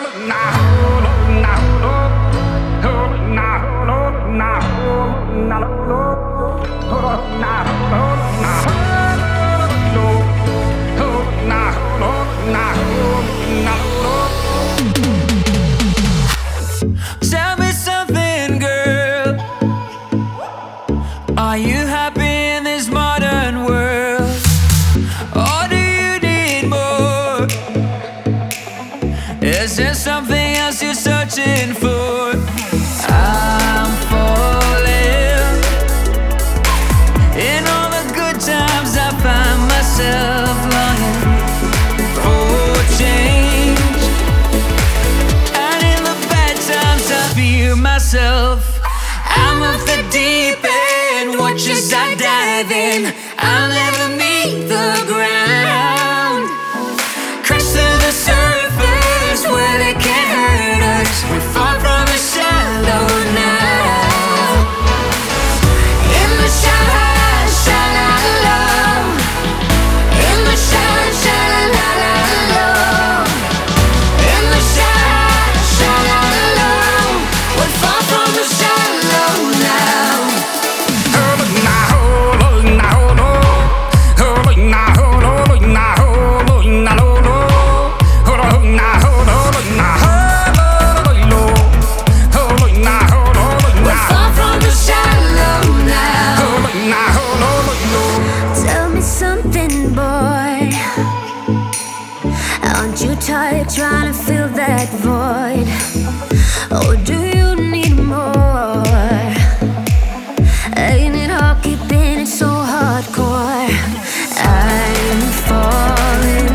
Tell me something, girl. Are you happy in this modern world? Or do you need more? Is there something else you're searching for? I'm falling. In all the good times I find myself longing for change, and in the bad times I fear myself. I'm off the deep end, watch as I dive in. I'll never meet the ground. Crash to the surface where they can't hurt us. We're far from the shallow now. In the shine, shine out low. In the shine, shine out low. In the shine, shine out low. We're far from the shallow now. Tell me something, boy. Aren't you tired trying to fill that void? Or do you need more? Ain't it hard keeping it so hardcore? I'm falling.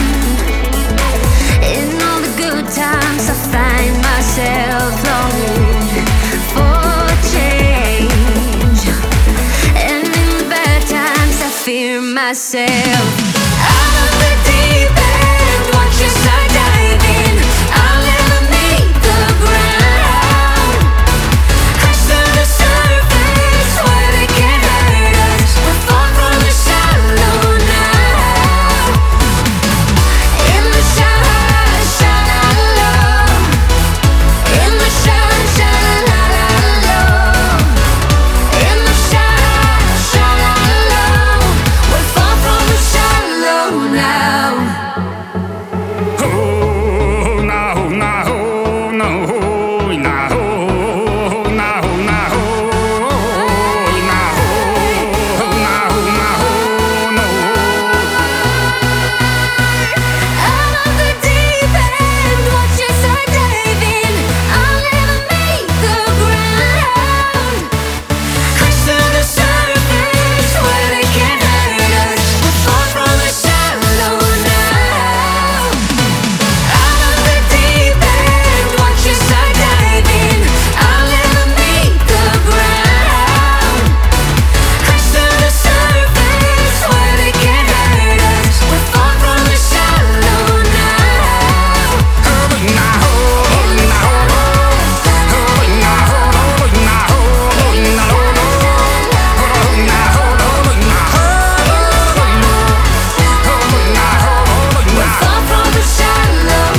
In all the good times I find myself longing for change, and in the bad times I fear myself. I'm on the deep end, watch as I dive in. I'll never meet the ground. Crash to the surface where they can't hurt us. We're far from the shallow now. In the shine, shine out low. In the shine, shine out low. In the shine, shine out low. We're far from the shallow now. I'm on the deep end, watch as I dive in. I'll never meet the ground. Crash to the surface where they can't hurt us. We're far from the shallow now. I'm on the deep end, watch as I dive in. I'll never meet the ground. Crash to the surface where they can't hurt us. We're far from the shallow now. We're far from the shallow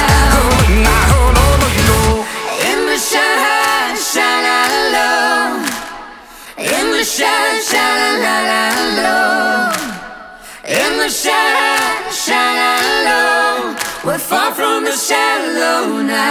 now. In the shine, shine out low. In the shine, shine out low. In the shine, shine out low. We're far from the shallow now.